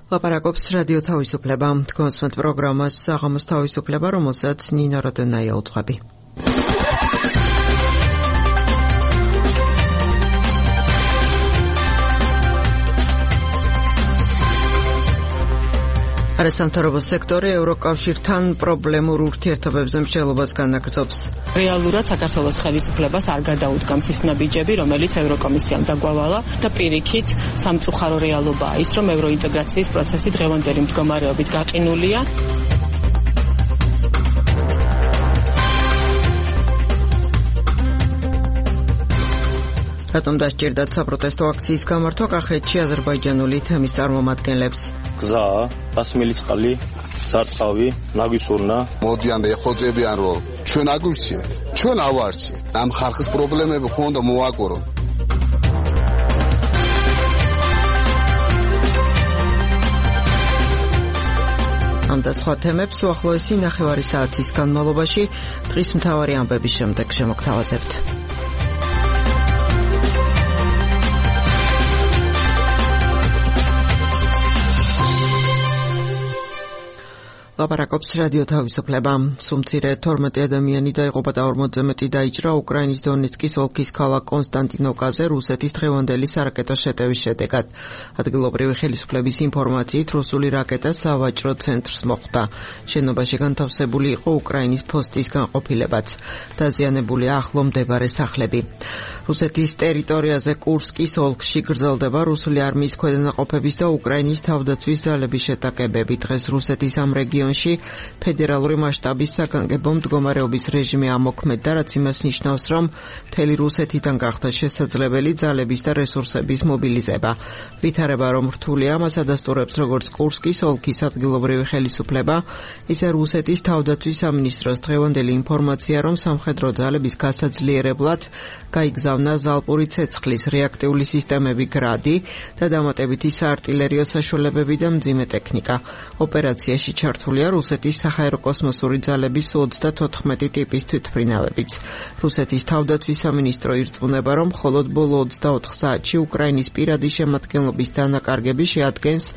ლაპარაკობს რადიო თავისუფლება. თქვენს პროგრამას საღამოს თავისუფლება, რომელსაც ნინო როდენაია უძღვები. არასამთავრობო სექტორი ევროკავშირთან პრობლემურ ურთიერთობებზე მსჯელობას განაგრძობს. რეალურად საქართველოს ხელისუფლებას არ გადაუდგამს ის ნაბიჯები, რომელიც ევროკომისიამ დაგვავალა და პირიქით სამწუხარო რეალობაა ის, რომ ევროინტეგრაციის პროცესი დღევანდელი მდგომარეობით გაყინულია. რატომ დასჭირდათ საპროტესტო აქციის გამართვა კახეთში აზერბაიჯანული თემის წარმომადგენლებს? გზა, გასმილი წყალი, სარწყავი, ნაგვისურნა. მოდიან და ეხოწებიან, რომ ჩვენ აგვირჩიეთ, ჩვენ ავარჩიეთ. ამ ხალხის პრობლემები ხო უნდა მოვაკურო. ამ და სხვა თემებს უახლოესი ნახევარი საათის განმავლობაში დღის მთავარი ამბების შემდეგ შემოგთავაზებთ. ლაპარაკობს რადიო თავისუფლება. სუმცირე 12 ადამიანი დაიღუპა და 40-ზე მეტი დაიჭრა უკრაინის დონეცკის ოლქის ქალაქ კონსტანტინოვკაზე რუსეთის დღევანდელი სარაკეტო შეტევის შედეგად. ადგილობრივი ხელისუფლების ინფორმაციით რუსული რაკეტა სავაჭრო ცენტრს მოხვდა. შენობაში განთავსებული იყო უკრაინის ფოსტის განყოფილებაც. დაზიანებულია ახლო მდებარე სახლები. რუსეთის ტერიტორიაზე კურსკის ოლქში გრძელდება რუსული არმიის ქვედანაყოფების და უკრაინის თავდაცვის ძალების შეტაკებები. დღეს რუსეთის ამ რეგიონში ფედერალური მასშტაბის საგანგებო მდგომარეობის რეჟიმი ამოქმედდა, რაც იმას ნიშნავს, რომ მთელი რუსეთიდან გახდა შესაძლებელი ძალების და რესურსების მობილიზება. ვითარება, რომ რთულია, მას ადასტურებს როგორც კურსკის ოლქის ადგილობრივი ხელისუფლება, ისე რუსეთის თავდაცვის სამინისტროს დღევანდელი ინფორმაცია, რომ სამხედრო ძალების გასაძლიერებლად გაიგზავნა ზალპური ცეცხლის რეაქტიული სისტემები გრადი და დამატებითი საარტილერიო საშუალებები და მძიმე ტექნიკა. ოპერაციაში ჩართულია რუსეთის საჰაეროკოსმოსური ძალების 34 ტიპის თვითმფრინავებიც. რუსეთის თავდაცვის სამინისტრო ირწმუნება, რომ მხოლოდ ბოლო 24 საათში უკრაინის პირადი შემადგენლობის დანაკარგები შეადგენს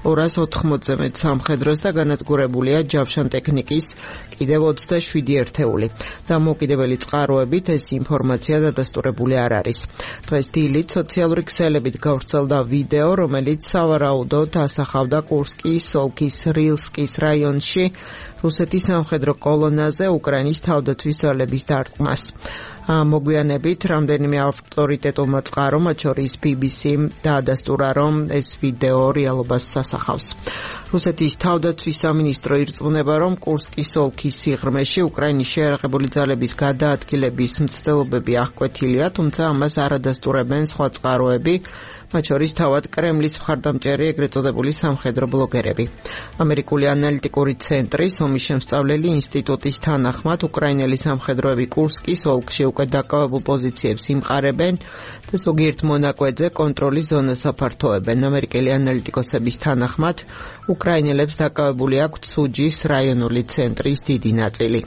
280-ზე მეტ სამხედროს და განადგურებულია ჯავშან ტექნიკის კიდევ 27 ერთეული. დამოუკიდებელი წყაროებით ეს ინფორმაცია დადასტურებული არ არის. დღეს დილით სოციალური ქსელებით გავრცელდა ვიდეო, რომელიც სავარაუდოდ ასახავდა კურსკის ოლქის რილსკის რაიონში რუსეთის სამხედრო კოლონაზე უკრაინის თავდაცვის ძალების დარტყმას. მოგვიანებით რამდენიმე ავტორიტეტულმა წყარომ, მათ შორის BBC-მ დაადასტურა, რომ ეს ვიდეო რეალობას ასახავს. რუსეთის თავდაცვის სამინისტრო ირწმუნება, რომ კურსკის ოლქის სიღრმეში უკრაინის შეიარაღებული ძალების გადაადგილების მცდელობები აღკვეთილია, თუმცა ამას არ ადასტურებენ სხვა წყაროები, მათ შორის თავად კრემლის მხარდამჭერი ეგრეთ წოდებული სამხედრო ბლოგერები. ამერიკული ანალიტიკური ცენტრის ომის შემსწავლელი ინსტიტუტის თანახმად უკრაინელი სამხედროები კურსკის ოლქში უკვე დაკავებულ პოზიციებს იმყარებენ და ზოგიერთ მონაკვეთზე კონტროლის ზონას აფართოებენ. ამერიკელი ანალიტიკოსების თანახმად უკრაინელებს დაკავებული აქვთ სუჯის რაიონული ცენტრის დიდი ნაწილი.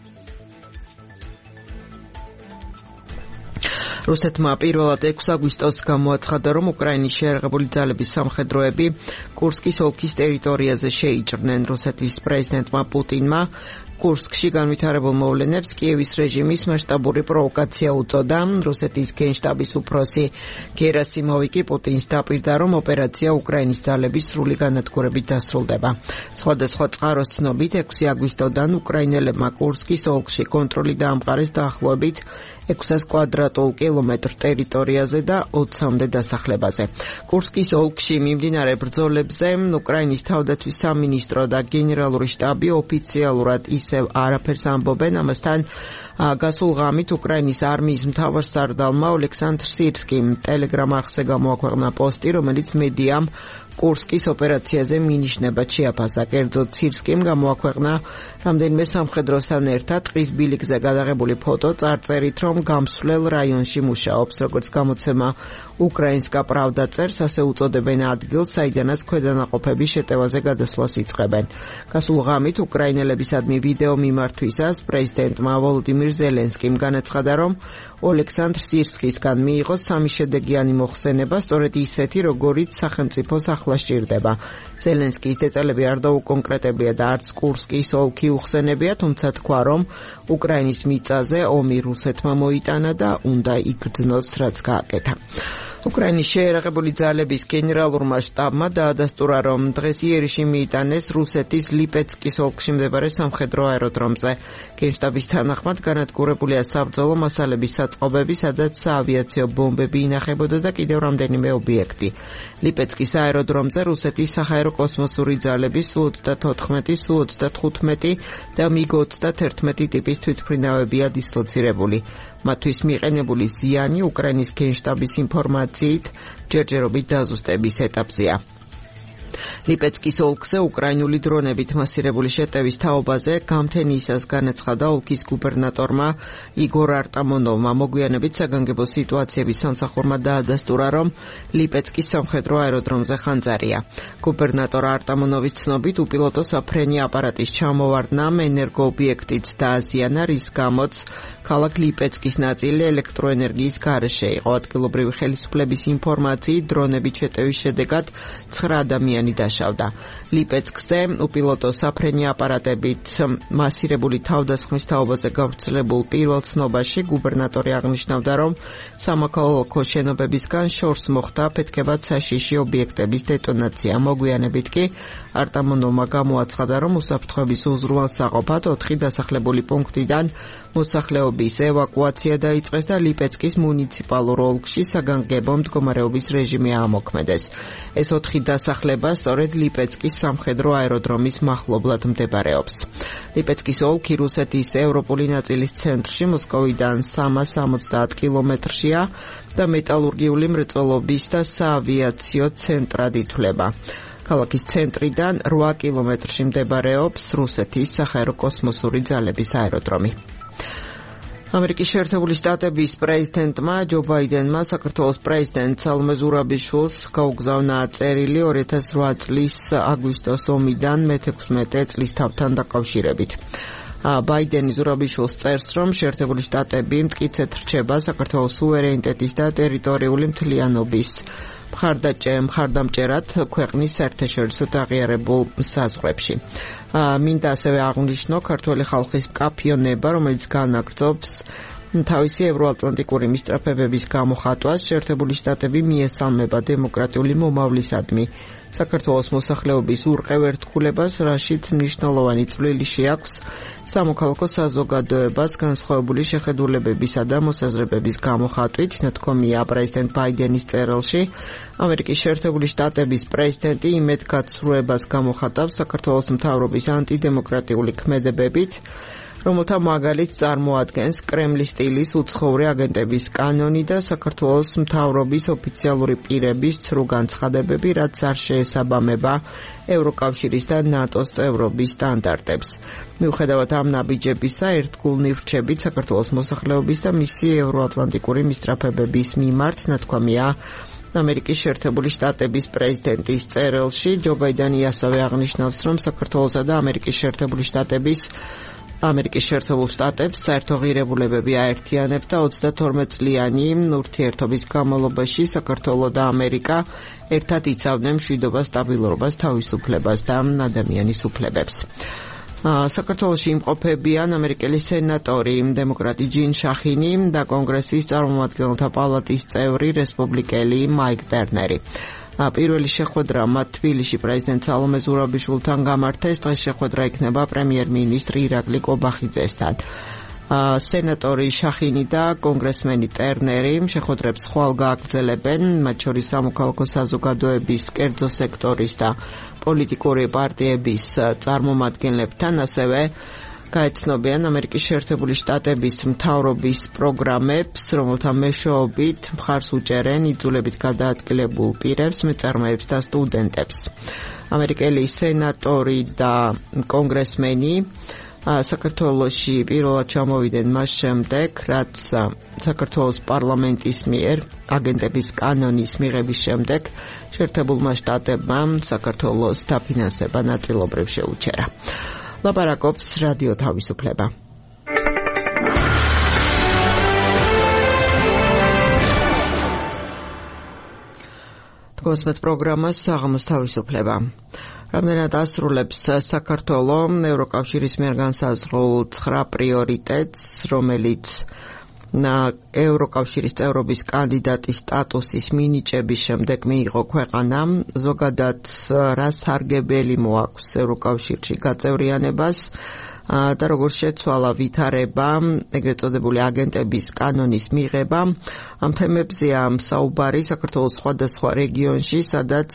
რუსეთმა პირველად 6 აგვისტოს გამოაცხადა, რომ უკრაინის შეიარაღებული ძალების სამხედროები კურსკის ოლქის ტერიტორიაზე შეიჭრნენ. რუსეთის პრეზიდენტმა პუტინმა კურსკში განვითარებულ მოვლენებს კიევის რეჟიმის მასშტაბური პროვოკაცია უწოდა. რუსეთის გენშტაბის უფროსი გერასიმოვი კი პუტინს დაპირდა, რომ ოპერაცია უკრაინის ძალების სრული განადგურებით დასრულდება. სხვადასხვა წყაროს ცნობით 6 აგვისტოდან უკრაინელებმა კურსკის ოლქში კონტროლი დაამყარეს დაახლოებით 600 კვადრატულ კილომეტრ ტერიტორიაზე და 20-მდე დასახლებაზე. კურსკის ოლქში მიმდინარე ბრძოლებზე უკრაინის თავდაცვის სამინისტრო და გენერალური შტაბი ოფიციალურად ისევ არაფერს ამბობენ. ამასთან გასულ ღამით უკრაინის არმიის მთავარსარდალმა ოლექსანდრ სირსკიმ ტელეგრამ არხზე გამოაქვეყნა პოსტი, რომელიც მედიამ კურსკის ოპერაციაზე მინიშნებად შეაფასა. კერძოდ სირსკიმ გამოაქვეყნა რამდენიმე სამხედროსთან ერთად ტყის ბილიკზე გადაღებული ფოტო, წარწერით, რომ გამსვლელ რაიონში მუშაობს. როგორც გამოცემა უკრაინსკა პრავდა წერს, ასე უწოდებენ ადგილს, საიდანაც ქვედანაყოფები შეტევაზე გადასვლას იწყებენ. გასულ ღამით უკრაინელებისადმი ვიდეო მიმართვისას პრეზიდენტმა ვოლოდიმირ ზელენსკიმ განაცხადა, რომ ოლექსანდრ სირსკისგან მიიღო 3 შედეგიანი მოხსენება, სწორედ ისეთი, როგორიც სახელმწიფო ახლა სჭირდება. ზელენსკის დეტალები არ დაუკონკრეტებია და არც კურსკის ოლქი უხსენებია, თუმცა თქვა, რომ უკრაინის მიწაზე ომი რუსეთმა მოიტანა და უნდა იგრძნოს, რაც გააკეთა. უკრაინის შეერაღებული ძალების გენერალურმა შტაბმა დაადასტურა, რომ დღეს იერიში მიიტანეს რუსეთის ლიპეცკის ოლქში მდებარე სამხედრო აეროდრომზე. გენშტაბის თანახმად განადგურებულია საბრძოლო მასალების საწყობები, სადაც საავიაციო ბომბები ინახებოდა და კიდევ რამდენიმე ობიექტი. ლიპეცკის აეროდრომზე რუსეთის საჰაერო კოსმოსური ძალების Su-34, Su-35 და MiG-31 ტიპის თვითმფრინავებია დისლოცირებული. მათთვის მიყენებული ზიანი უკრაინის გენშტაბის ინფორმაციით ჯერჯერობით დაზუსტების ეტაპზეა. ლიპეცკის ოლქზე უკრაინული დრონებით მასირებული შეტევის თაობაზე გამთენიისას განაცხადა ოლქის გუბერნატორმა იგორ არტამონოვმა. მოგვიანებით საგანგებო სიტუაციების სამსახურმა დაადასტურა, რომ ლიპეცკის სამხედრო აეროდრომზე ხანძარია. გუბერნატორ არტამონოვის ცნობით უპილოტო საფრენი აპარატის ჩამოვარდნამ ენერგოობიექტიც დააზიანა, რის გამოც ქალაქ ლიპეცკის ნაწილი ელექტროენერგიის გარეშე იყო. ადგილობრივი ხელისუფლების ინფორმაციით დრონების შეტევის შედეგად 9 ადამიანი დაშავდა. ლიპეცკზე უპილოტო საფრენი აპარატებით მასირებული თავდასხმის თაობაზე გავრცელებულ პირველ ცნობაში გუბერნატორი აღნიშნავდა, რომ სამოქალაქო შენობებისგან შორს მოხდა ფეთქებად საშიში ობიექტების დეტონაცია. მოგვიანებით კი არტამონოვმა გამოაცხადა, რომ უსაფრთხოების უზრუნველსაყოფად 4 დასახლებული პუნქტიდან მოსახლეობის ევაკუაცია დაიწყეს და ლიპეცკის მუნიციპალურ ოლქში საგანგებო მდგომარეობის რეჟიმი ამოქმედეს. ეს 4 დასახლება სწორედ ლიპეცკის სამხედრო აეროდრომის მახლობლად მდებარეობს. ლიპეცკის ოლქი რუსეთის ევროპული ნაწილის ცენტრში, მოსკოვიდან 370 კილომეტრშია და მეტალურგიული მრეწველობის და საავიაციო ცენტრად ითვლება. ქალაქის ცენტრიდან 8 კილომეტრში მდებარეობს რუსეთის საჰაერო კოსმოსური ძალების აეროდრომი. ამერიკის შეერთებული შტატების პრეზიდენტმა ჯო ბაიდენმა საქართველოს პრეზიდენტ სალომე ზურაბიშვილს გაუგზავნა წერილი 2008 წლის აგვისტოს ომიდან მე-16 წლის თავთან დაკავშირებით. ბაიდენი ზურაბიშვილს წერს, რომ შეერთებული შტატები მტკიცედ რჩება საქართველოს სუვერენიტეტის და ტერიტორიული მთლიანობის მხარდამჭერად ქვეყნის საერთაშორისო აღიარებულ საზღვრებში. მინდა ასევე აღვნიშნო ქართველი ხალხის მკაფიონება, რომელიც განაგრძობს თავისი ევროატლანტიკური მისწრაფებების გამოხატვას. შეერთებული შტატები მიესალმება დემოკრატიული მომავლისადმი საქართველოს მოსახლეობის ურყევ-ერთხულებას, რაშიც მნიშვნელოვანი წვლილი შეაქვს სამოქალაქო საზოგადოებას განსხვავებული შეხედულებებისა და მოსაზრებების გამოხატვით. ნათქვამია პრეზიდენტ ბაიდენის წერილში. ამერიკის შეერთებული შტატების პრეზიდენტი იმედგაცრუებას გამოხატავს საქართველოს მთავრობის ანტიდემოკრატიული ქმედებებით, რომელთა მაგალითს წარმოადგენს კრემლის სტილის უცხოური აგენტების კანონი და საქართველოს მთავრობის ოფიციალური პირების ცრუ განცხადებები, რაც არ შეესაბამება ევროკავშირის და ნატოს წევრობის სტანდარტებს. მიუხედავად ამ ნაბიჯებისა, ერთგულნი რჩებით საქართველოს მოსახლეობის და მისი ევროატლანტიკური მისწრაფებების მიმართ, ნათქვამია ამერიკის შეერთებული შტატების პრეზიდენტის წერილში. ჯო ბაიდენი ასევე აღნიშნავს, რომ საქართველოსა და ამერიკის შეერთებული შტატებს საერთო ღირებულებები აერთიანებს და 32 წლიანი ურთიერთობის განმავლობაში საქართველო და ამერიკა ერთად იცავდნენ მშვიდობას, სტაბილურობას, თავისუფლებას და ადამიანის უფლებებს. საქართველოში იმყოფებიან ამერიკელი სენატორი, დემოკრატი ჯინ შახინი და კონგრესის წარმომადგენელთა პალატის წევრი რესპუბლიკელი მაიკ ტერნერი. პირველი შეხვედრა მათ თბილისში პრეზიდენტ სალომე ზურაბიშვილთან გამართეს. დღეს შეხვედრა იქნება პრემიერ-მინისტრ ირაკლი კობახიძესთან. სენატორი შახინი და კონგრესმენი ტერნერი შეხვედრებს ხვალ გააგრძელებენ, მათ შორის სამოქალაქო საზოგადოების, კერძო სექტორის და პოლიტიკური პარტიების წარმომადგენლებთან, ასევე გაეცნობიან ამერიკის შეერთებული შტატების მთავრობის პროგრამებს, რომელთა მეშვეობით მხარს უჭერენ იძულებით გადაადგილებულ პირებს, მეწარმეებს და სტუდენტებს. ამერიკელი სენატორი და კონგრესმენი საქართველოში პირველად ჩამოვიდნენ მას შემდეგ, რაც საქართველოს პარლამენტის მიერ აგენტების კანონის მიღების შემდეგ შეერთებულმა შტატებმა საქართველოს დაფინანსება ნაწილობრივ შეუჩერა. ლაპარაკობს რადიო თავისუფლება. გოსმეთ პროგრამას საღამოს თავისუფლება. რამდენად ასრულებს საქართველოს ევროკავშირის მიერ განსაზღვრულ 9 პრიორიტეტს, რომელიც ევროკავშირის წევრობის კანდიდატის სტატუსის მინიჭების შემდეგ მიიღო ქვეყანამ, ზოგადად რა სარგებელი მოაქვს ევროკავშირში გაწევრიანებას და როგორ შეცვალა ვითარება, ეგრეთ წოდებული აგენტების კანონის მიღება. ამ თემებზეა საუბარი საქართველოს სხვადასხვა რეგიონში, სადაც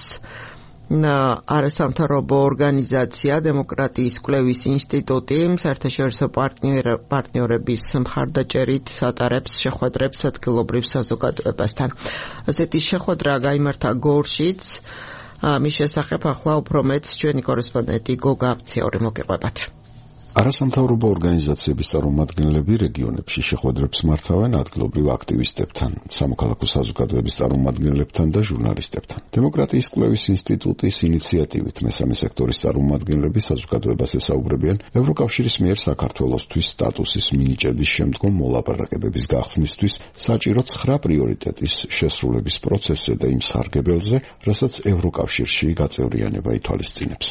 არასამთავრობო ორგანიზაცია დემოკრატიის კვლევის ინსტიტუტი საერთაშორისო პარტნიორების მხარდაჭერით ატარებს შეხვედრებს ადგილობრივ საზოგადოებასთან. ასეთი შეხვედრა გაიმართა გორშიც. მის შესახებ ახლა უფრო მეტს ჩვენი კორესპონდენტი გოგა აფციური მოგიყვებათ. არასამთავრობო ორგანიზაციების წარმომადგენლები რეგიონებში შეხვედრებს მართავენ ადგილობრივ აქტივისტებთან, სამოქალაქო საზოგადოების წარმომადგენლებთან და ჟურნალისტებთან. დემოკრატიის კვლევის ინსტიტუტის ინიციატივით მესამე სექტორის წარმომადგენლები საზოგადოებას ესაუბრებიან ევროკავშირის მიერ საქართველოსთვის სტატუსის მინიჭების შემდგომ მოლაპარაკებების გახსნისთვის საჭირო 9 პრიორიტეტის შესრულების პროცესზე და იმ სარგებელზე, რასაც ევროკავშირში გაწევრიანება ითვალისწინებს.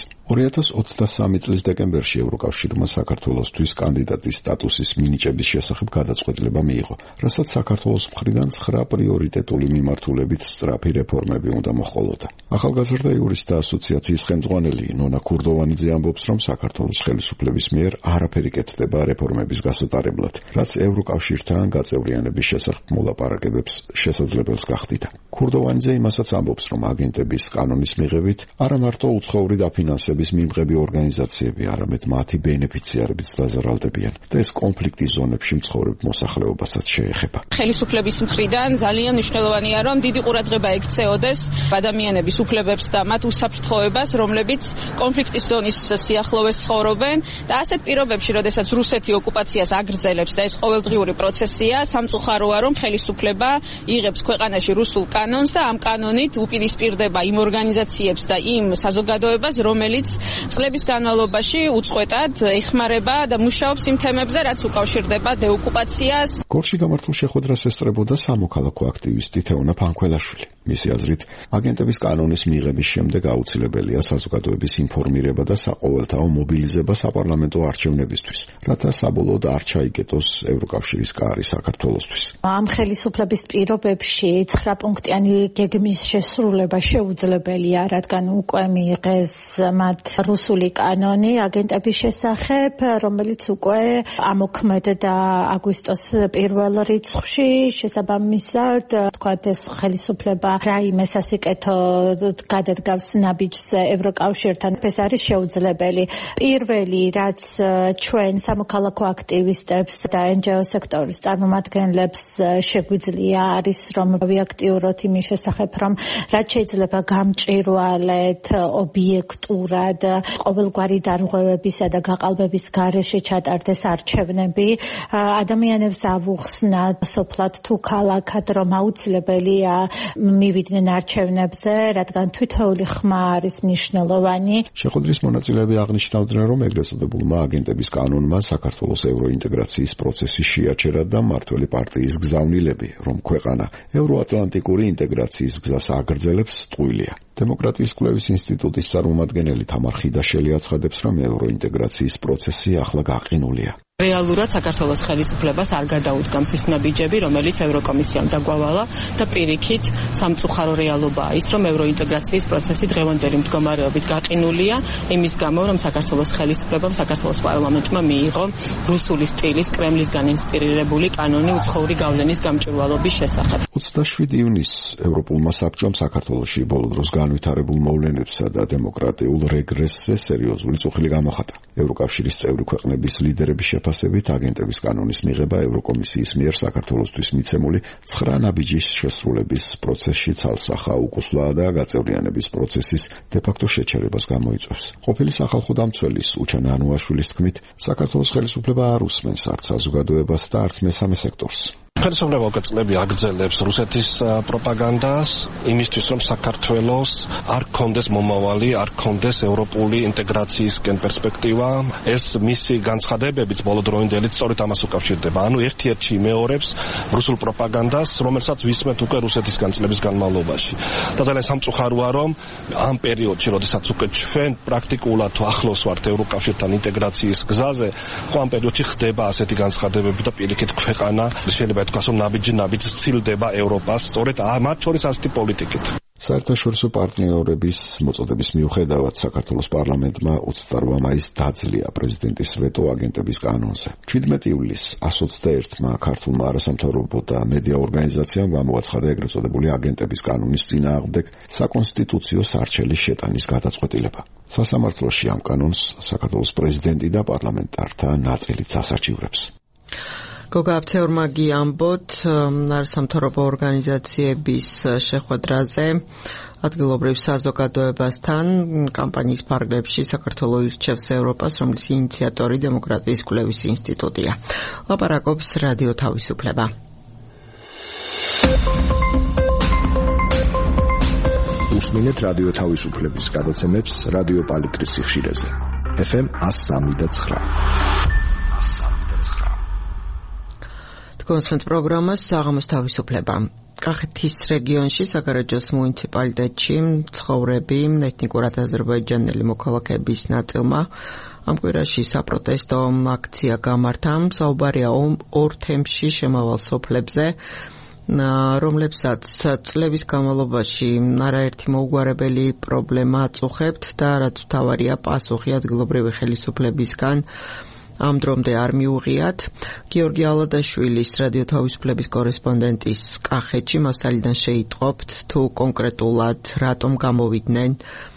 2023 წლის დეკემბერში ევროკავშირმა საქართველოსთვის კანდიდატის სტატუსის მინიჭების შესახებ გადაწყვეტილება მიიღო, რასაც საქართველოს მხრიდან 9 პრიორიტეტული მიმართულებით სწრაფი რეფორმები უნდა მოჰყოლოდა. ახალგაზრდა იურისტთა ასოციაციის ხელმძღვანელი ნონა ქურდოვანიძე ამბობს, რომ საქართველოს ხელისუფლების მიერ არაფერი კეთდება რეფორმების გასატარებლად, რაც ევროკავშირთან გაწევრიანების შესახებ მოლაპარაკებებს შესაძლებელს გახდიდა. ქურდოვანიძე იმასაც ამბობს, რომ აგენტების კანონის მიღებით არა მარტო უცხოური დაფინანსება მიმღები ორგანიზაციები, არამედ მათი ბენეფიციარებიც დაზარალდებიან და ეს კონფლიქტის ზონებში მცხოვრებ მოსახლეობასაც შეეხება. ხელისუფლების მხრიდან ძალიან მნიშვნელოვანია, რომ დიდი ყურადღება ექცეოდეს ადამიანების უფლებებს და მათ უსაფრთხოებას, რომლებიც კონფლიქტის ზონის სიახლოვეს ცხოვრობენ და ასეთ პირობებში, როდესაც რუსეთი ოკუპაციას აგრძელებს და ეს ყოველდღიური პროცესია, სამწუხაროა, რომ ხელისუფლება იღებს ქვეყანაში რუსულ კანონს და ამ კანონით უპირისპირდება იმ ორგანიზაციებს და იმ საზოგადოებას, რომელიც წლების განმავლობაში უწყვეტად ეხმარება და მუშაობს იმ თემებზე, რაც უკავშირდება დეოკუპაციას. გორში გამართულ შეხვედრას ესწრებოდა სამოქალაქო აქტივისტი თეონა ფანქველაშვილი. მისი აზრით, აგენტების კანონის მიღების შემდეგ აუცილებელია საზოგადოების ინფორმირება და საყოველთაო მობილიზება საპარლამენტო არჩევნებისთვის, რათა საბოლოოდ არ ჩაიგეთოს ევროკავშირის კარი საქართველოსთვის. ამ ხელისუფლების პირობებში 9 პუნქტიანი გეგმის შესრულება შეუძლებელია, რადგან უკვე მიიღეს მათ რუსული კანონი აგენტების შესახებ, რომელიც უკვე ამოქმედდა აგვისტოს 1 რიცხვში. შესაბამისად, თქვათ ეს ხელისუფლება რაიმე სასიკეთო გადადგავს ნაბიჯს ევროკავშირთან, ეს არის შეუძლებელი. პირველი, რაც ჩვენ სამოქალაქო აქტივისტებს და NGO სექტორის წარმომადგენლებს შეგვიძლია, არის რომ ვიაქტიუროთ იმის შესახებ, რომ რაც შეიძლება გამჭვირვალეთ ობიექტურად ყოველგვარი დარღვევებისა და გაყალბების გარეშე ჩატარდეს არჩევნები, ადამიანებს ავუხსნათ სოფლად თუ ქალაქად, რომ აუცილებელია მივიდნენ არჩევნებზე, რადგან თითოეული ხმა არის მნიშვნელოვანი. შეხვედრის მონაწილეები აღნიშნავდნენ, რომ ეგრეთ წოდებულმა აგენტების კანონმა საქართველოს ევროინტეგრაციის პროცესი შეაჩერა და მმართველი პარტიის გზავნილები, რომ ქვეყანა ევროატლანტიკური ინტეგრაციის გზას აგრძელებს, ტყუილია. დემოკრატიის კვლევის ინსტიტუტის წარმომადგენელი თამარ ხიდაშელი აცხადებს, რომ ევროინტეგრაციის პროცესი ახლა გაყინულია. რეალურად საქართველოს ხელისუფლებას არ გადაუდგამს ის ნაბიჯები, რომელიც ევროკომისიამ დაგვავალა და პირიქით სამწუხარო რეალობაა ის, რომ ევროინტეგრაციის პროცესი დღევანდელი მდგომარეობით გაყინულია, იმის გამო, რომ საქართველოს ხელისუფლებამ, საქართველოს პარლამენტმა მიიღო რუსული სტილის კრემლისგან ინსპირირებული კანონი უცხოური გავლენის გამჭვირვალობის შესახებ. 27 ივნისს ევროპულმა საბჭომ საქართველოში ბოლო დროს განვითარებულ მოვლენებსა და დემოკრატიულ რეგრესზე სერიოზული წუხილი გამოხატა. ევროკავშირის წევრი ქვეყნების ლიდერების შეფასებით აგენტების კანონის მიღება ევროკომისიის მიერ საქართველოსთვის მიცემული 9 ნაბიჯის შესრულების პროცესში ცალსახა უკუსვლა და გაწევრიანების პროცესის დე-ფაქტო შეჩერებას გამოიწვევს. ყოფილი სახალხო დამცველის უჩან ანუაშვილის თქმით, საქართველოს ხელისუფლება არ უსმენს არც საზოგადოებას და არც მესამე სექტორს. ხელისუფლება უკვე წლები აგრძელებს რუსეთის პროპაგანდას იმისთვის, რომ საქართველოს არ გქონდეს მომავალი, არ გქონდეს ევროპული ინტეგრაციისკენ პერსპექტივა. ეს მისი განცხადებებიც ბოლოდროინდელი სწორედ ამას უკავშირდება. ანუ ერთ-ერთი იმეორებს რუსულ პროპაგანდას, რომელსაც ვისმენთ უკვე რუსეთისგან წლების განმავლობაში. და ძალიან სამწუხაროა, რომ ამ პერიოდში, როდესაც უკვე ჩვენ პრაქტიკულად ახლოს ვართ ევროკავშირთან ინტეგრაციის გზაზე, ხო ამ პერიოდში ხდება ასეთი განცხადებები და პირიქით ქვეყანა შეიძლება ითქვას, რომ ნაბიჯ სცილდება ევროპას, სწორედ მათ შორის ასეთი პოლიტიკით. საერთაშორისო პარტნიორების მოწოდების მიუხედავად საქართველოს პარლამენტმა 28 მაისს დაძლია პრეზიდენტის ვეტო აგენტების კანონზე. 17 ივლისს 121-მა ქართულმა არასამთავრობო და მედია ორგანიზაციამ გამოაცხადა ეგრეთ წოდებული აგენტების კანონის წინააღმდეგ საკონსტიტუციო სარჩელის შეტანის გადაწყვეტილება. სასამართლოში ამ კანონს საქართველოს პრეზიდენტი და პარლამენტართა ნაწილიც ასარჩივრებს. გოგა აფთეორმაგი ამბოთ არასამთავრობო ორგანიზაციების შეხვედრაზე ადგილობრივ საზოგადოებასთან კამპანიის ფარგლებში საქართველოს ირჩევს ევროპას, რომლის ინიციატორი დემოკრატიის კვლევის ინსტიტუტია. ლაპარაკობს რადიო თავისუფლება. უსმინეთ რადიო თავისუფლების გადაცემებს რადიო პალიტრის სიხშირეზე. FM 103.9. კონსვენთ პროგრამას საღამოს თავისუფლება. კახეთის რეგიონში საგარეჯოს მუნიციპალიტეტში მცხოვრები ეთნიკურად აზერბაიჯანელი მოქალაქეების ნაწილმა ამ კვირაში საპროტესტო აქცია გამართა. საუბარია ორ თემში შემავალ სოფლებზე, რომლებსაც წლების განმავლობაში არაერთი მოუგვარებელი პრობლემა აწუხებთ და რაც მთავარია პასუხი ადგილობრივი ხელისუფლებისგან ამ დრომდე არ მიუღიათ. გიორგი ალადაშვილის რადიო თავისუფლების კორესპონდენტის კახეთში მასალიდან შეიტყობთ თუ კონკრეტულად რატომ გამოვიდნენ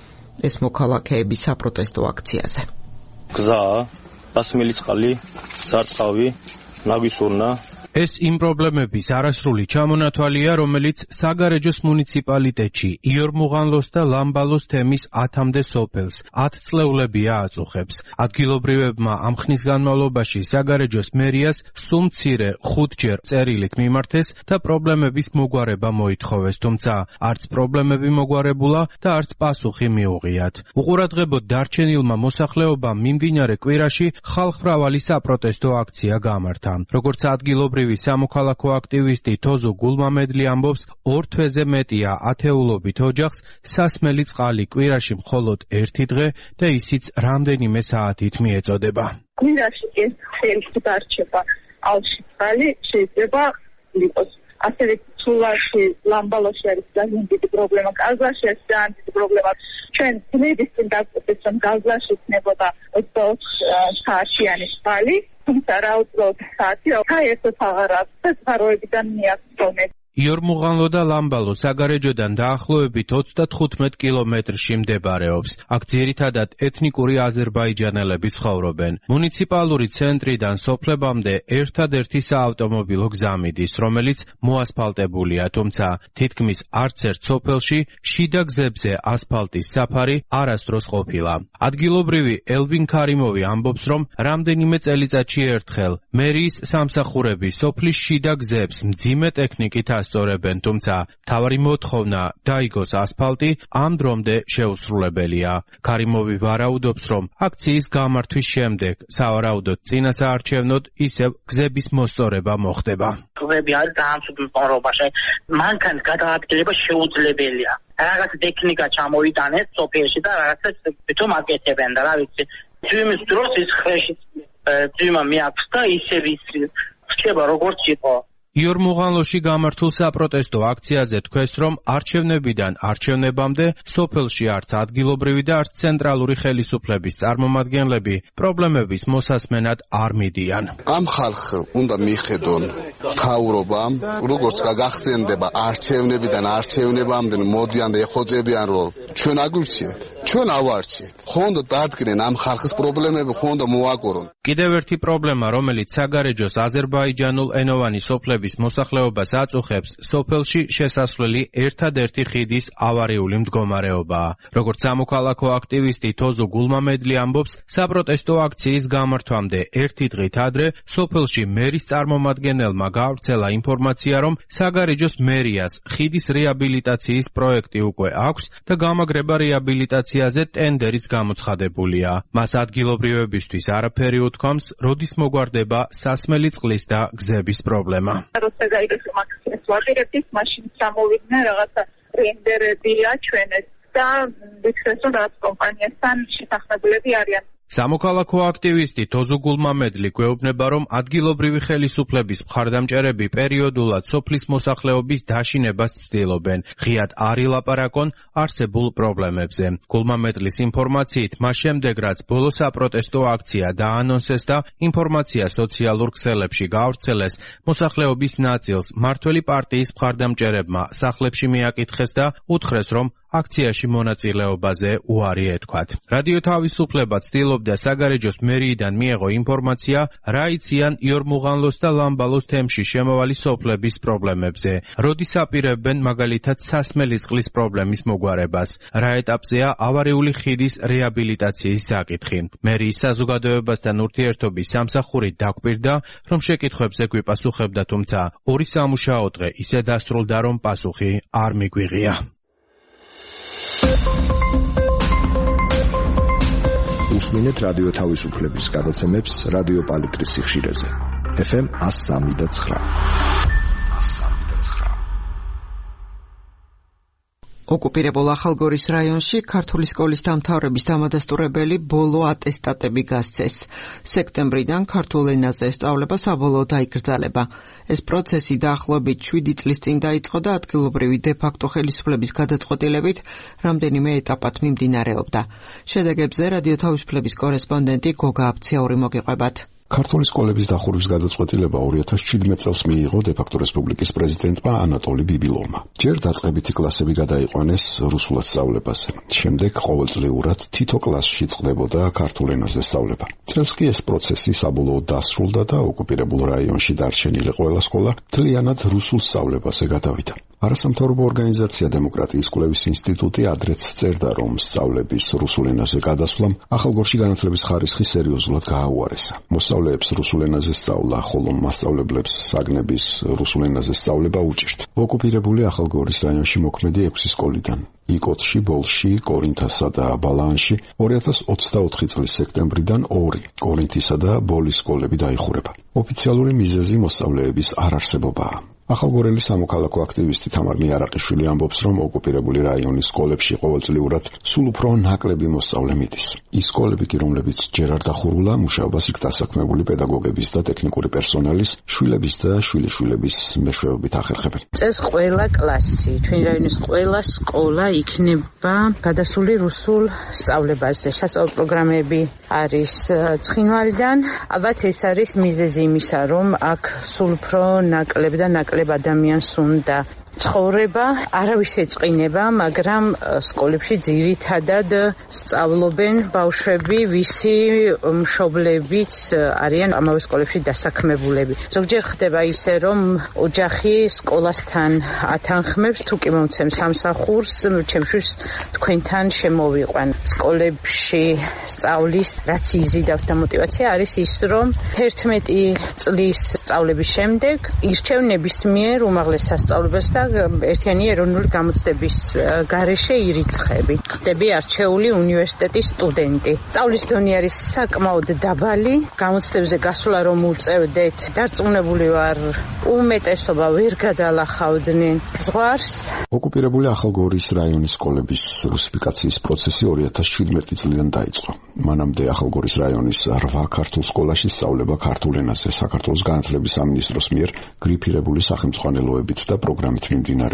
ეს მოქალაქეები საპროტესტო აქციაზე. გზა, გასმელი წყალი, სარწყავი, ნაგვისურნა. ეს იმ პრობლემების არასრული ჩამონათვალია, რომელიც საგარეჯოს მუნიციპალიტეტში იორმუღანლოს და ლამბალოს თემის 10-მდე სოფელს 10 წლეულებია აწუხებს. ადგილობრივებმა ამ ხნის განმავლობაში საგარეჯოს მერიას სულ მცირე 5ჯერ წერილით მიმართეს და პრობლემების მოგვარება მოითხოვეს, თუმცა არც პრობლემები მოგვარებულა და არც პასუხი მიუღიათ. უყურადღებოდ დარჩენილმა მოსახლეობამ მიმდინარე კვირაში ხალხმრავალი საპროტესტო აქცია გამართა. როგორც ადგილობრივი სამოქალაქო აქტივისტი თოზო გულმამედლი ამბობს, 2 თვეზე მეტია ათეულობით ოჯახს სასმელი წყალი კვირაში მხოლოდ 1 დღე და ისიც რამდენიმე საათით მიეწოდება. კვირაში ეს ხელი დარჩება ალში წყალი შეიძლება იყოს. ასევე ცულაში, ლამბალოში არის ძალიან დიდი პრობლემა, გაზაში არის ძალიან დიდი პრობლემა. ჩვენ დღეების წინ დაგვწევთ, რომ გაზაში იქნებოდა 24 საათიანი წყალი, თუმცა რაუწოდ საათი, საერთოდ აღარ აქვს და წყაროებიდან მიაღწევთ. იორმუღანლო და ლამბალო საგარეჯოდან დაახლოებით 35 კილომეტრში მდებარეობს. აქ ძირითადად ეთნიკური აზერბაიჯანელები ცხოვრობენ. მუნიციპალური ცენტრიდან სოფლებამდე ერთადერთი საავტომობილო გზა მიდის, რომელიც მოასფალტებულია, თუმცა თითქმის არც ერთ სოფელში შიდა გზებზე ასფალტის საფარი არასდროს ყოფილა. ადგილობრივი ელვინ ქარიმოვი ამბობს, რომ რამდენიმე წელიწადში ერთხელ მერიის სამსახურები სოფლის შიდა გზებს მძიმე ტექნიკით სწორებენ, თუმცა თავარი მოთხოვნა დაიგოს ასფალტი ამ დრომდე შეუსრულებელია. ქარიმოვი ვარაუდობს, რომ აქციის გამართვის შემდეგ სავარაუდოდ წინასაარჩევნოდ ისევ გზების მოსწორება მოხდება. გზები არის დაამსუბლო პონრობაში. მანქანის გადაადგილება შეუძლებელია. რაღაც ტექნიკა ჩამოიტანეს სოფელში და რაღაცა თვითონ აკეთებენ და რა ვიცი. ძვიმის დროს ის ხრეში ძვიმა მიაქვს და ისევ ის რჩება როგორც იყო. იორმუღანლოში გამართულ საპროტესტო აქციაზე თქვეს, რომ არჩევნებიდან არჩევნებამდე სოფელში არც ადგილობრივი და არც ცენტრალური ხელისუფლების წარმომადგენლები პრობლემების მოსასმენად არ მიდიან. ამ ხალხს უნდა მიხედონ მთავრობამ, როგორც გაგახსენდება არჩევნებიდან არჩევნებამდე მოდიან და ეხოწებიან, რომ ჩვენ აგვირჩიეთ, ჩვენ ავარჩიეთ. ხონდა დადგნენ ამ ხალხის პრობლემები, ხონდა მოაკორონ. კიდევ ერთი პრობლემა, რომელიც საგარეჯოს აზერბაიჯანულ ენოვანი სოფლების მოსახლეობის მოსახლეობას აწუხებს სოფელში შესასვლელი ერთადერთი ხიდის ავარიული მდგომარეობაა. როგორც სამოქალაქო აქტივისტი თოზო გულმამედლი ამბობს, საპროტესტო აქციის გამართვამდე ერთი დღით ადრე სოფელში მერის წარმომადგენელმა გაავრცელა ინფორმაცია, რომ საგარეჯოს მერიას ხიდის რეაბილიტაციის პროექტი უკვე აქვს და გამაგრება რეაბილიტაციაზე ტენდერიც გამოცხადებულია. მას ადგილობრივებისთვის არაფერი უთქვამს, როდის მოგვარდება სასმელი წყლის და გზების პრობლემა. როცა გაიგეს აქციას ვაყირებთ, მაშინ ჩამოვიდნენ რაღაცა რენდერები აჩვენეს და ვიქცეს, რომ რაღაც კომპანიასთან შეთანხმებულები არიან. სამოქალაქო აქტივისტი თოზო გულმამედლი გვეუბნება, რომ ადგილობრივი ხელისუფლების მხარდამჭერები პერიოდულად სოფლის მოსახლეობის დაშინებას ცდილობენ, ღიად არ ილაპარაკონ არსებულ პრობლემებზე. გულმამედლის ინფორმაციით, მას შემდეგ რაც ბოლო საპროტესტო აქცია დაანონსეს და ინფორმაცია სოციალურ ქსელებში გაავრცელეს, მოსახლეობის ნაწილს მმართველი პარტიის მხარდამჭერებმა სახლებში მიაკითხეს და უთხრეს, რომ აქციაში მონაწილეობაზე უარი ეთქვათ. რადიო თავისუფლება ცდილობდა საგარეჯოს მერიიდან მიეღო ინფორმაცია, რა იციან იორმუღანლოს და ლამბალოს თემში შემავალი სოფლების პრობლემებზე, როდის აპირებენ მაგალითად სასმელი წყლის პრობლემის მოგვარებას, რა ეტაპზეა ავარიული ხიდის რეაბილიტაციის საკითხი. მერიის საზოგადოებასთან ურთიერთობის სამსახური დაგვირდა, რომ შეკითხვებზე გვიპასუხებდა, თუმცა ორი სამუშაო დღე ისე დასრულდა, რომ პასუხი არ მიგვიღია. უსმინეთ რადიო თავისუფლების გადაცემებს რადიო პალიტრის სიხშირეზე. FM 103.9. ოკუპირებულ ახალგორის რაიონში ქართული სკოლის დამთავრების დამადასტურებელი ბოლო ატესტატები გასცეს. სექტემბრიდან ქართულ ენაზე სწავლება საბოლოოდ აიკრძალება. ეს პროცესი დაახლოებით 7 წლის წინ დაიწყო და ადგილობრივი დე-ფაქტო ხელისუფლების გადაწყვეტილებით რამდენიმე ეტაპად მიმდინარეობდა. შედეგებზე რადიო თავისუფლების კორესპონდენტი გოგა აბციური მოგიყვებათ. ქართული სკოლების დახურვის გადაწყვეტილება 2017 წელს მიიღო დე-ფაქტო რესპუბლიკის პრეზიდენტმა ანატოლი ბიბილოვმა. ჯერ დაწყებითი კლასები გადაიყვანეს რუსულად სწავლებაზე. შემდეგ ყოველწლიურად თითო კლასში წყდებოდა ქართულ ენაზე სწავლება. წელს კი ეს პროცესი საბოლოოდ დასრულდა და ოკუპირებულ რაიონში დარჩენილი ყველა სკოლა მთლიანად რუსულ სწავლებაზე გადავიდა. არასამთავრობო ორგანიზაცია დემოკრატიის კვლევის ინსტიტუტი ადრეც წერდა, რომ სწავლების რუსულ ენაზე გადასვლამ ახალგორში განათლების ხარისხი სერიოზულად გააუარესა. მოსწავლეებს რუსულ ენაზე სწავლა, ხოლო მასწავლებლებს საგნების რუსულ ენაზე სწავლება უჭირთ. ოკუპირებული ახალგორის რაიონში მოქმედი 6 სკოლიდან იკოტში, ბოლში, კორინთასა და ბალაანში 2024 წლის სექტემბრიდან 2 კორინთისა და ბოლის სკოლები დაიხურება. ოფიციალური მიზეზი მოსწავლეების არარსებობაა. ახალგორელი სამოქალაქო აქტივისტი თამარ მიარაყიშვილი ამბობს, რომ ოკუპირებული რაიონის სკოლებში ყოველწლიურად სულ უფრო ნაკლები მოსწავლე მიდის. ის სკოლები კი, რომლებიც ჯერ არ დახურულა, მუშაობას იქ დასაქმებული პედაგოგების და ტექნიკური პერსონალის, შვილების და შვილიშვილების მეშვეობით ახერხებენ. წელს ყველა კლასი, ჩვენი რაიონის ყველა სკოლა იქნება გადასული რუსულ სწავლებაზე. სასწავლო პროგრამები არის ცხინვალიდან. ალბათ ეს არის მიზეზი იმისა, რომ აქ სულ უფრო ნაკლები და ნაკლებ ადამიანს უნდა ცხოვრება, არავის ეწყინება, მაგრამ სკოლებში ძირითადად სწავლობენ ბავშვები, ვისი მშობლებიც არიან ამავე სკოლებში დასაქმებულები. ზოგჯერ ხდება ისე, რომ ოჯახი სკოლასთან ათანხმებს, თუ კი მომცემ სამსახურს, ჩემშვილს თქვენთან შემოვიყვან. სკოლებში სწავლის რაც იზიდავთ და мотиваცია არის ის, რომ 11 წლის სწავლების შემდეგ ირჩევ ნებისმიერ უმაღლეს სასწავლებლებს და ერთიანი ეროვნული გამოცდების გარეშე ირიცხები. ხდები არჩეული უნივერსიტეტის სტუდენტი. სწავლის დონე არის საკმაოდ დაბალი. გამოცდებზე გასვლა რომ უწევდეთ, დარწმუნებული ვარ, უმეტესობა ვერ გადალახავდნენ ზღვარს. ოკუპირებული ახალგორის რაიონის სკოლების რუსიფიკაციის პროცესი 2017 წლიდან დაიწყო. მანამდე ახალგორის რაიონის 8 ქართულ სკოლაში სწავლება ქართულ ენაზე საქართველოს განათლების სამინისტროს მიერ გრიფირებული სახელმძღვანელოებით და პროგრამით მიმდინარეობდა.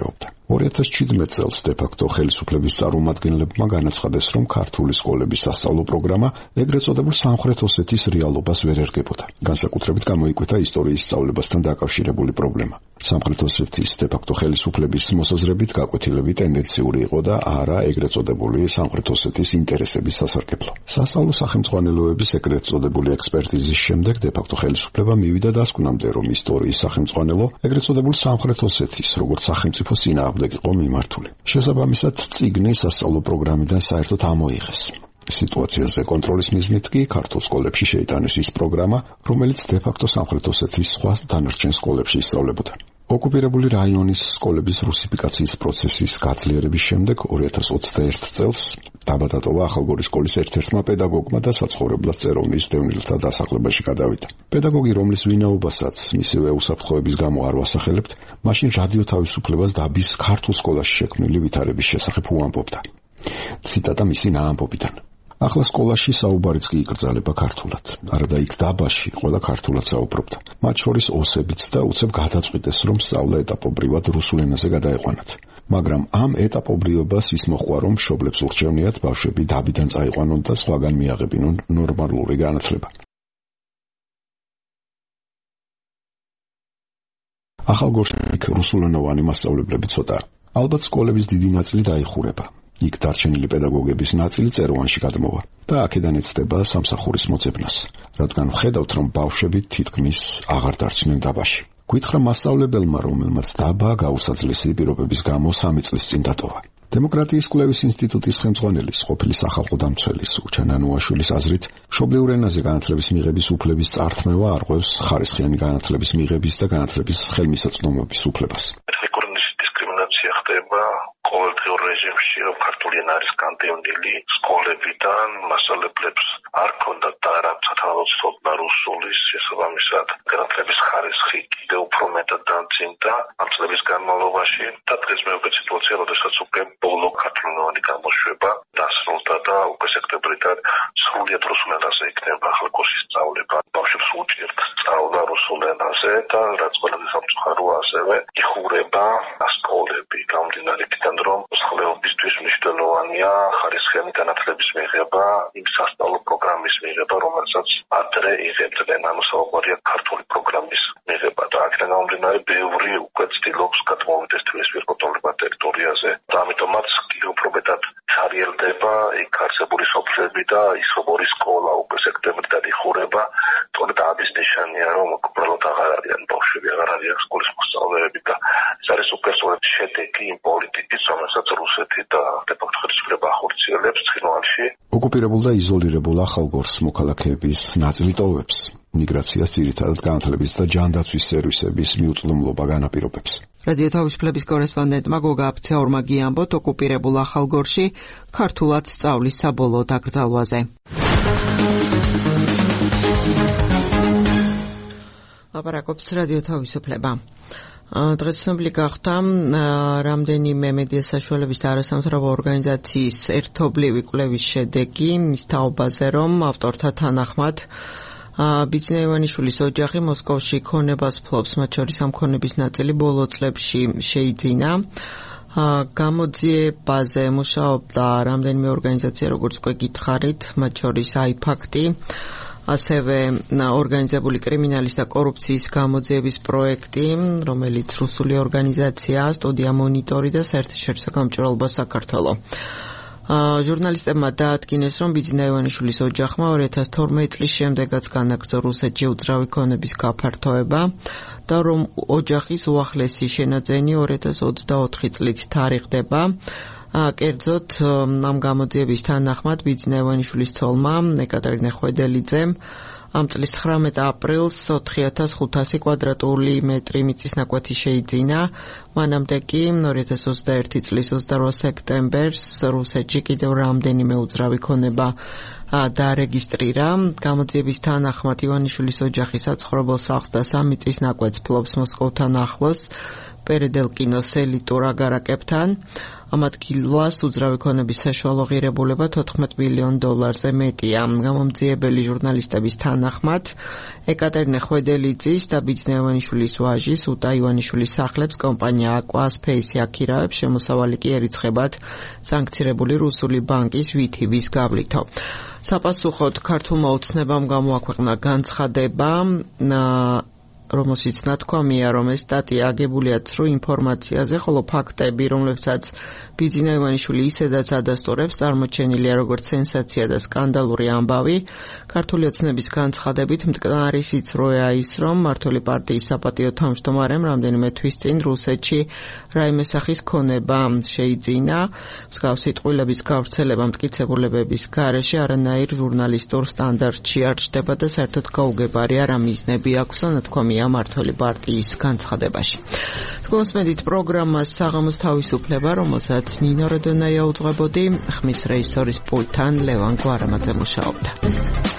2017 წელს დე-ფაქტო ხელისუფლების წარმომადგენლებმა განაცხადეს, რომ ქართული სკოლების სასწავლო პროგრამა ეგრეთ წოდებულ სამხრეთ ოსეთის რეალობას ვერ ერგებოდა. განსაკუთრებით გამოიკვეთა ისტორიის სწავლებასთან დაკავშირებული პრობლემა. სამხრეთ ოსეთის დე-ფაქტო ხელისუფლების მოსაზრებით გაკვეთილები ტენდენციური იყო და არა ეგრეთ წოდებული სამხრეთ ოსეთის ინტერესების სასარგებლო. სასწავლო სახელმძღვანელოების ეგრეთ წოდებული ექსპერტიზის შემდეგ დე-ფაქტო ხელისუფლება მივიდა დასკვნამდე, რომ ისტორიის სახელმძღვანელო ეგრეთ წოდებულ სამხრეთ osეთის როგორც სახელმწიფო წინააღმდეგ იყო მიმართული. შესაბამისად, წიგნი სასწავლო პროგრამიდან საერთოდ ამოიღეს. სიტუაციაზე კონტროლის მიზნით კი ქართულ სკოლებში შეიტანეს ის პროგრამა, რომელიც დე-ფაქტო სამხრეთ ოსეთის სხვა დანარჩენ სკოლებში ისწავლებოდა. ოკუპირებული რაიონის სკოლების რუსიფიკაციის პროცესის გაძლიერების შემდეგ 2021 წელს დაბადატოვა ახალგორის სკოლის ერთ-ერთმა პედაგოგმა და საცხოვრებლად წეროვნის დევნილთა დასახლებაში გადავიდა. პედაგოგი, რომლის ვინაობასაც მისივე უსაფრთხოების გამო არ ვასახელებთ, მაშინ რადიო თავისუფლებას დაბის ქართულ სკოლაში შექმნილი ვითარების შესახებ უამბობდა. ციტატა მისი ნაამბობიდან. ახლა სკოლაში საუბარიც კი იკრძალება ქართულად. არადა იქ დაბაში ყველა ქართულად საუბრობდა. მათ შორის ოსებიც და უცებ გადაწყვიტეს, რომ სწავლა ეტაპობრივად რუსულ ენაზე გადაეყვანათ. მაგრამ ამ ეტაპობრიობას ის მოჰყვა, რომ მშობლებს ურჩევნიათ ბავშვები დაბიდან წაიყვანონ და სხვაგან მიაღებინონ ნორმალური განათლება. ახალგორში რუსულენოვანი მასწავლებლები ცოტაა. ალბათ სკოლების დიდი ნაწილი დაიხურება. იქ დარჩენილი პედაგოგების ნაწილი წეროვანში გადმოვა და აქედან ეცდება სამსახურის მოძებნას, რადგან ხედავთ, რომ ბავშვები თითქმის აღარ დარჩნენ დაბაში. გითხრა მასწავლებელმა, რომელმაც დაბა გაუსაძლესი პირობების გამო 3 წლის წინ დატოვა. დემოკრატიის კვლევის ინსტიტუტის ხელმძღვანელის, ყოფილი სახალხო დამცველის უჩან ანუაშვილის აზრით, მშობლიურ ენაზე განათლების მიღების უფლების წართმევა არღვევს ხარისხიანი განათლების მიღების და განათლების ხელმისაწვდომობის უფლებას. ყოველდღიურ რეჟიმში, რომ ქართული ენა არის განდევნილი სკოლებიდან, მასწავლებლებს არ ქონდათ და არ ამცათავად ცოდნა რუსულის, შესაბამისად განათლების ხარისხი კიდევ უფრო მეტად დამძიმდა ამ წლების განმავლობაში და დღეს მეუღე სიტუაცია, როდესაც უკვე ბოლო ქართულენოვანი გამოშვება დასრულდა და უკვე სექტემბრიდან სრულიად რუსულ ენაზე იქნება ახალგორში სწავლება. ბავშვებს უჭირთ სწავლა რუსულ ენაზე და რაც ყველაზე სამწუხაროა, ასევე იხურება სკოლები გამომდინარე იქიდან, რომ მსხლეობისთვის მნიშვნელოვანია ხარისხიანი განათლების მიღება, იმ სასწავლო პროგრამის მიღება, რომელსაც ადრე იღებდნენ, ანუ საუბარია ქართული პროგრამის მიღება და აქედან გამომდინარე ბევრი უკვე ცდილობს გადმოვიდეს თბილისპირ-კოტოლებმა ტერიტორიაზე და ამიტომაც კიდევ უფრო მეტად ჩარიელდება იქ არსებული სოფლები და ის როგორი სკოლა უკვე სექტემბრიდან იხურება. სწორედ ამის ნიშანია, რომ უბრალოდ აღარ არიან ბავშვები, აღარ არიან სკოლის მოსწავლეები და ეს არის უკვე სწორედ შედეგი იმ პოლიტიკის, რომელსაც რუსეთი და დე-ფაქტო ხელისუფლება ახორციელებს ცხინვალში. ოკუპირებულ და იზოლირებულ ახალგორს მოქალაქეების ნაწილი ტოვებს. მიგრაციას ძირითადად განათლების და ჯანდაცვის სერვისების მიუწვდომლობა განაპირობებს. რადიო თავისუფლების კორესპონდენტმა გოგა აფცეორმა გიამბოთ ოკუპირებულ ახალგორში ქართულად სწავლის საბოლოო დაკრძალვაზე. ლაპარაკობს რადიო თავისუფლება. დღეს ცნობილი გახდა რამდენიმე მედია საშუალების და არასამთავრობო ორგანიზაციის ერთობლივი კვლევის შედეგი მის თაობაზე, რომ ავტორთა თანახმად ბიძინა ივანიშვილის ოჯახი მოსკოვში ქონებას ფლობს, მათ შორის ამ ქონების ნაწილი ბოლო წლებში შეიძინა. გამოძიებაზე მუშაობდა რამდენიმე ორგანიზაცია, როგორც უკვე გითხარით, მათ შორის აიფაქტი, ასევე ორგანიზებული კრიმინალის და კორუფციის გამოძიების პროექტი, რომელიც რუსული ორგანიზაცია, სტუდია მონიტორი და საერთაშორისო გამჭვირვალობა საქართველო. ჟურნალისტებმა დაადგინეს, რომ ბიძინა ივანიშვილის ოჯახმა 2012 წლის შემდეგაც განაგრძო რუსეთში უძრავი ქონების გაფართოება და რომ ოჯახის უახლესი შენაძენი 2024 წლით თარიღდება. კერძოდ ამ გამოძიების თანახმად ბიძინა ივანიშვილის ცოლმა ეკატერინე ხვედელიძემ ამ წლის 19 აპრილს 4500 კვადრატული მეტრი მიწის ნაკვეთი შეიძინა. მანამდე კი 2021 წლის 28 სექტემბერს რუსეთში კიდევ რამდენიმე უძრავი ქონება დაარეგისტრირა. გამოძიების თანახმად ივანიშვილის ოჯახი საცხოვრებელ სახლს და 3 წლის ნაკვეთს ფლობს მოსკოვთან ახლოს პერედელკინოს ელიტურ აგარაკებთან. ამ ადგილას უძრავი ქონების საშუალო ღირებულება $14 მილიონ მეტია. გამომძიებელი ჟურნალისტების თანახმად ეკატერინე ხვედელიძის და ბიძინა ივანიშვილის ვაჟის უტა ივანიშვილის სახლებს კომპანია Aquaspace აქირავებს, შემოსავალი კი ერიცხებათ სანქცირებული რუსული ბანკის VTB-ს გავლითო. საპასუხოდ ქართულმა ოცნებამ გამოაქვეყნა განცხადება, რომელშიც ნათქვამია, რომ ეს სტატია აგებულია ცრუ ინფორმაციაზე, ხოლო ფაქტები, რომლებსაც ბიძინა ივანიშვილი ისედაც ადასტურებს, წარმოჩენილია როგორც სენსაცია და სკანდალური ამბავი. ქართული ოცნების განცხადებით მტკნარი სიცრუეა ის, რომ მმართველი პარტიის საპატიო თავმჯდომარემ რამდენიმე თვის წინ რუსეთში რაიმე სახის ქონება შეიძინა. მსგავსი ტყუილების გავრცელება მტკიცებულებების გარეშე არანაირ ჟურნალისტურ სტანდარტში არ ჩნდება და საერთოდ გაუგებარია რა მიზნები აქვსო, ნათქვამია მმართველი პარტიის განცხადებაში. თქვენსმენით პროგრამას საღამოს თავისუფლება, რომელსაც ნინო როდონაია უძღვებოდი, ხმის რეჟისორის პულტთან ლევან გვარამაძე მუშაობდა.